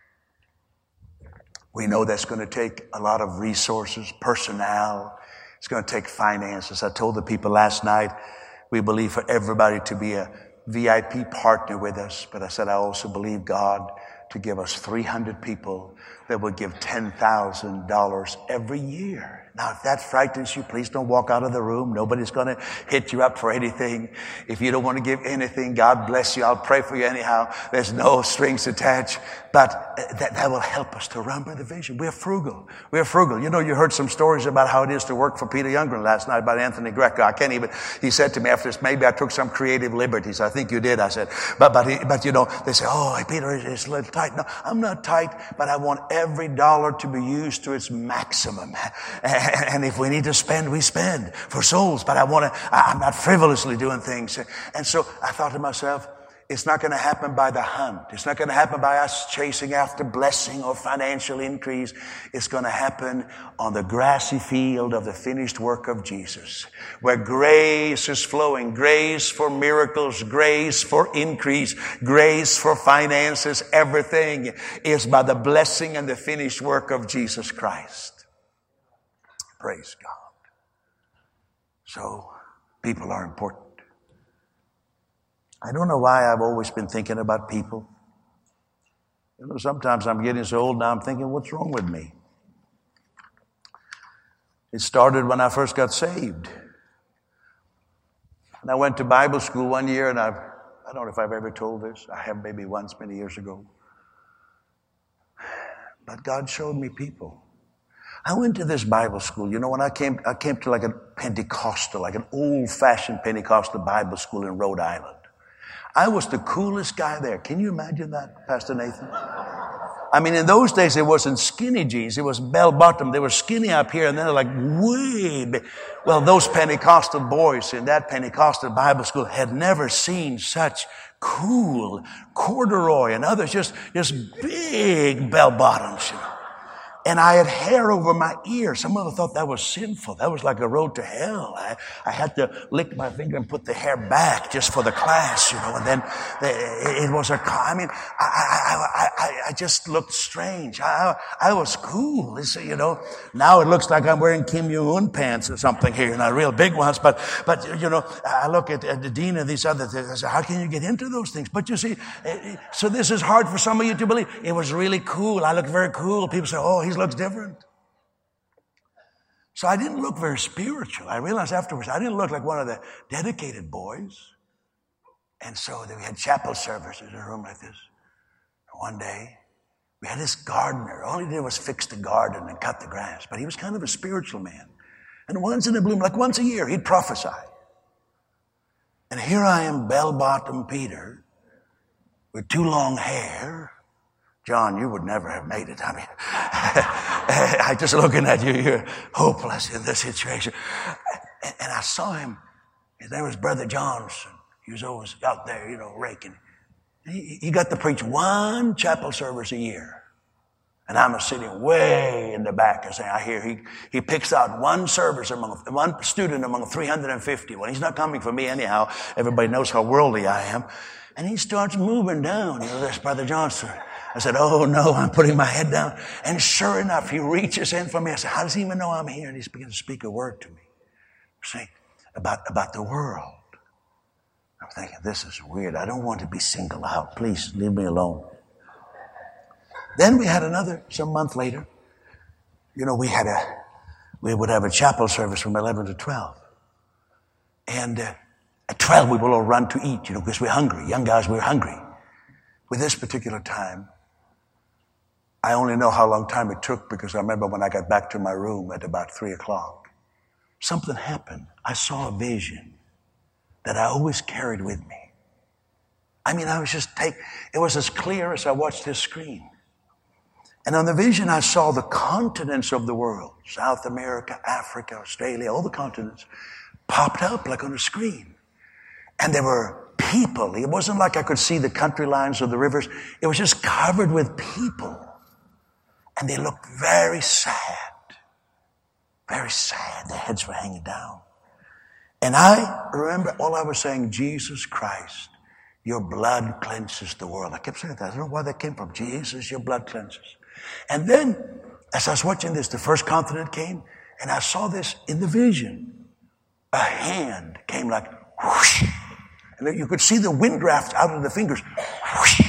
we know that's going to take a lot of resources, personnel. It's going to take finances. I told the people last night, we believe for everybody to be a V I P partner with us. But I said, I also believe God to give us three hundred people that will give ten thousand dollars every year. Now, if that frightens you, please don't walk out of the room. Nobody's going to hit you up for anything. If you don't want to give anything, God bless you. I'll pray for you anyhow. There's no strings attached. But that, that will help us to run by the vision. We're frugal. We're frugal. You know, you heard some stories about how it is to work for Peter Youngren last night by Anthony Greco. I can't even, he said to me after this, maybe I took some creative liberties. I think you did. I said, but, but, he, but you know, they say, oh, Peter is a little tight. No, I'm not tight, but I want every dollar to be used to its maximum. And if we need to spend, we spend for souls. But I want to, I'm not frivolously doing things. And so I thought to myself, it's not going to happen by the hunt. It's not going to happen by us chasing after blessing or financial increase. It's going to happen on the grassy field of the finished work of Jesus, where grace is flowing, grace for miracles, grace for increase, grace for finances. Everything is by the blessing and the finished work of Jesus Christ. Praise God. So people are important. I don't know why I've always been thinking about people. You know, sometimes I'm getting so old now, I'm thinking, what's wrong with me? It started when I first got saved. And I went to Bible school one year, and I've, I don't know if I've ever told this. I have maybe once, many years ago. But God showed me people. I went to this Bible school. You know, when I came, I came to like a Pentecostal, like an old-fashioned Pentecostal Bible school in Rhode Island. I was the coolest guy there. Can you imagine that, Pastor Nathan? I mean, in those days, it wasn't skinny jeans. It was bell-bottom. They were skinny up here, and then they're like way big. Well, those Pentecostal boys in that Pentecostal Bible school had never seen such cool corduroy and others, just, just big bell-bottoms, you know. And I had hair over my ear. Some of them thought that was sinful. That was like a road to hell. I, I had to lick my finger and put the hair back just for the class, you know. And then it, it was a, I mean, I, I, I, I just looked strange. I, I was cool, you know. Now it looks like I'm wearing Kim Jong-un pants or something here, not real big ones. But, but you know, I look at, at the dean and these other things. I say, how can you get into those things? But you see, so this is hard for some of you to believe. It was really cool. I looked very cool. People say, oh, he looks different. So I didn't look very spiritual. I realized afterwards I didn't look like one of the dedicated boys. And so we had chapel services in a room like this. One day, we had this gardener. All he did was fix the garden and cut the grass. But he was kind of a spiritual man. And once in a bloom, like once a year, he'd prophesy. And here I am, bell-bottom Peter, with too long hair. John, you would never have made it. I mean, I just looking at you, you're hopeless in this situation. And I saw him. His name was Brother Johnson. He was always out there, you know, raking. He, he got to preach one chapel service a year. And I'm sitting way in the back. I say, I hear he, he picks out one service among, one student among three hundred fifty. Well, he's not coming for me anyhow. Everybody knows how worldly I am. And he starts moving down. You know, there's Brother Johnson. I said, oh no, I'm putting my head down. And sure enough, he reaches in for me. I said, how does he even know I'm here? And he's beginning to speak a word to me. See, about, about the world. I'm thinking, this is weird. I don't want to be singled out. Please leave me alone. Then we had another, some month later. You know, we had a, we would have a chapel service from eleven to twelve. And uh, at twelve, we would all run to eat, you know, because we're hungry. Young guys, we're hungry. With this particular time, I only know how long time it took because I remember when I got back to my room at about three o'clock, something happened. I saw a vision that I always carried with me. I I mean, I was just take. It was as clear as I watched this screen. And on the vision, I saw the continents of the world, South America, Africa, Australia, all the continents, popped up like on a screen. And there were people. It wasn't like I could see the country lines or the rivers. It was just covered with people. And they looked very sad. Very sad. Their heads were hanging down. And I remember all I was saying, Jesus Christ, your blood cleanses the world. I kept saying that. I don't know where that came from. Jesus, your blood cleanses. And then, as I was watching this, the first continent came, and I saw this in the vision. A hand came like whoosh. And you could see the wind draft out of the fingers. Whoosh.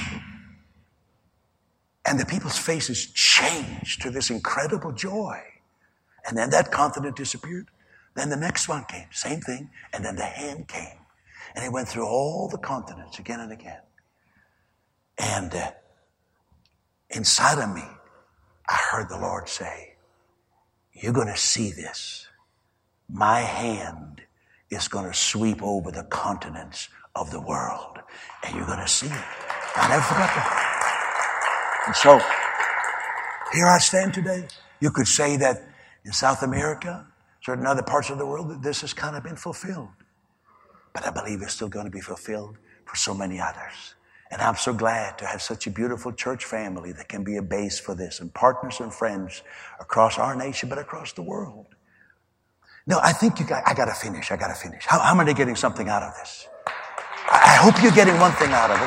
And the people's faces changed to this incredible joy. And then that continent disappeared. Then the next one came, same thing. And then the hand came. And it went through all the continents again and again. And uh, inside of me, I heard the Lord say, you're going to see this. My hand is going to sweep over the continents of the world. And you're going to see it. I never forgot that. And so, here I stand today. You could say that in South America, certain other parts of the world, that this has kind of been fulfilled. But I believe it's still going to be fulfilled for so many others. And I'm so glad to have such a beautiful church family that can be a base for this, and partners and friends across our nation, but across the world. No, I think you got, I got to finish. I got to finish. How, how many are getting something out of this? I, I hope you're getting one thing out of it.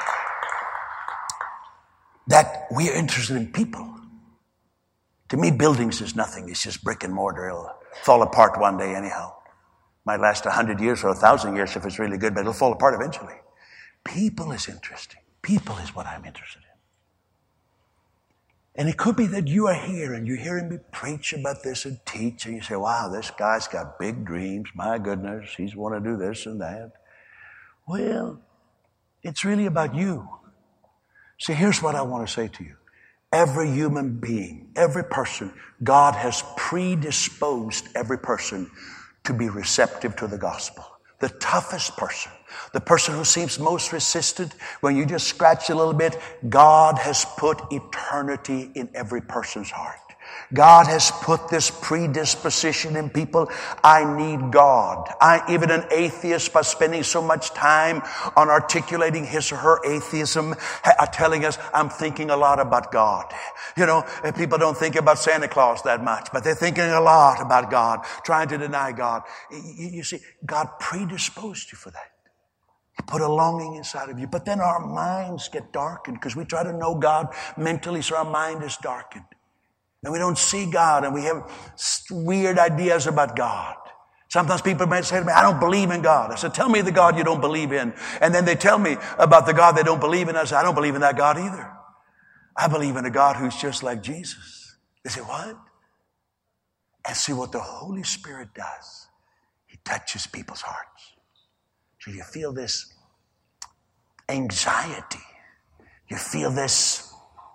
That we are interested in people. To me, buildings is nothing. It's just brick and mortar. It'll fall apart one day anyhow. Might last a hundred years or a thousand years if it's really good, but it'll fall apart eventually. People is interesting. People is what I'm interested in. And it could be that you are here and you're hearing me preach about this and teach, and you say, wow, this guy's got big dreams. My goodness, he's want to do this and that. Well, it's really about you. See, here's what I want to say to you. Every human being, every person, God has predisposed every person to be receptive to the gospel. The toughest person, the person who seems most resistant, when you just scratch a little bit, God has put eternity in every person's heart. God has put this predisposition in people. I need God. I, even an atheist, by spending so much time on articulating his or her atheism, ha, telling us, I'm thinking a lot about God. You know, people don't think about Santa Claus that much, but they're thinking a lot about God, trying to deny God. You, you see, God predisposed you for that. He put a longing inside of you. But then our minds get darkened because we try to know God mentally, so our mind is darkened. And we don't see God, and we have weird ideas about God. Sometimes people might say to me, I don't believe in God. I said, tell me the God you don't believe in. And then they tell me about the God they don't believe in. I said, I don't believe in that God either. I believe in a God who's just like Jesus. They say, what? And see what the Holy Spirit does. He touches people's hearts. So you feel this anxiety. You feel this...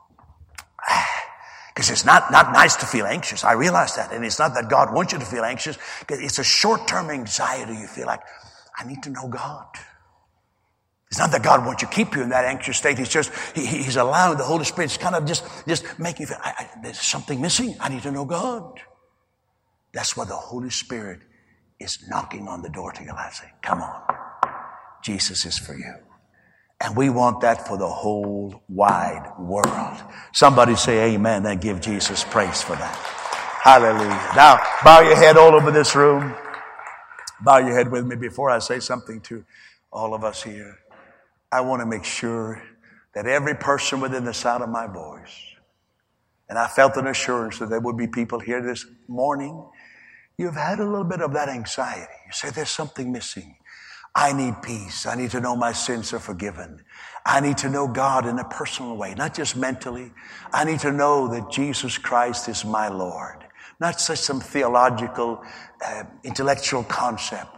Because it's not, not nice to feel anxious. I realize that. And it's not that God wants you to feel anxious. It's a short-term anxiety. You feel like, I need to know God. It's not that God wants to keep you in that anxious state. He's just, he, He's allowing the Holy Spirit to kind of just, just make you feel, I, I, there's something missing. I need to know God. That's why the Holy Spirit is knocking on the door to your life saying, come on. Jesus is for you. And we want that for the whole wide world. Somebody say amen and give Jesus praise for that. Hallelujah. Now, bow your head all over this room. Bow your head with me before I say something to all of us here. I want to make sure that every person within the sound of my voice, and I felt an assurance that there would be people here this morning, you've had a little bit of that anxiety. You say there's something missing. I need peace. I need to know my sins are forgiven. I need to know God in a personal way, not just mentally. I need to know that Jesus Christ is my Lord. Not such some theological, uh, intellectual concept,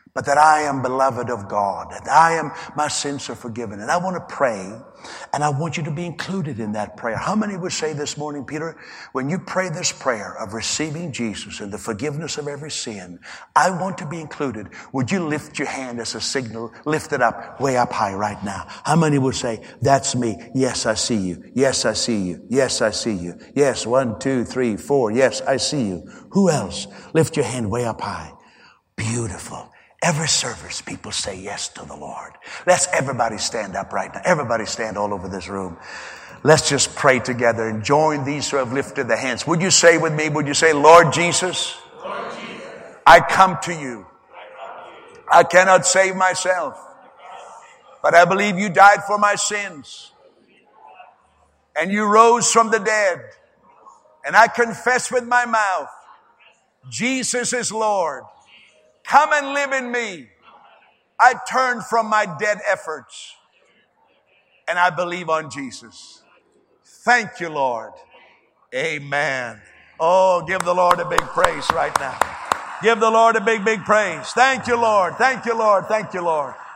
but that I am beloved of God, that I am, my sins are forgiven. And I want to pray, and I want you to be included in that prayer. How many would say this morning, Peter, when you pray this prayer of receiving Jesus and the forgiveness of every sin, I want to be included. Would you lift your hand as a signal? Lift it up, way up high right now. How many would say, that's me? Yes, I see you. Yes, I see you. Yes, I see you. Yes, one, two, three, four. Yes, I see you. Who else? Lift your hand way up high. Beautiful. Every service, people say yes to the Lord. Let's everybody stand up right now. Everybody stand all over this room. Let's just pray together and join these who have lifted their hands. Would you say with me, would you say, Lord Jesus, Lord Jesus, I come to you. I cannot save myself, but I believe you died for my sins and you rose from the dead. And I confess with my mouth, Jesus is Lord. Come and live in me. I turn from my dead efforts and I believe on Jesus. Thank you, Lord. Amen. Oh, give the Lord a big praise right now. Give the Lord a big, big praise. Thank you, Lord. Thank you, Lord. Thank you, Lord.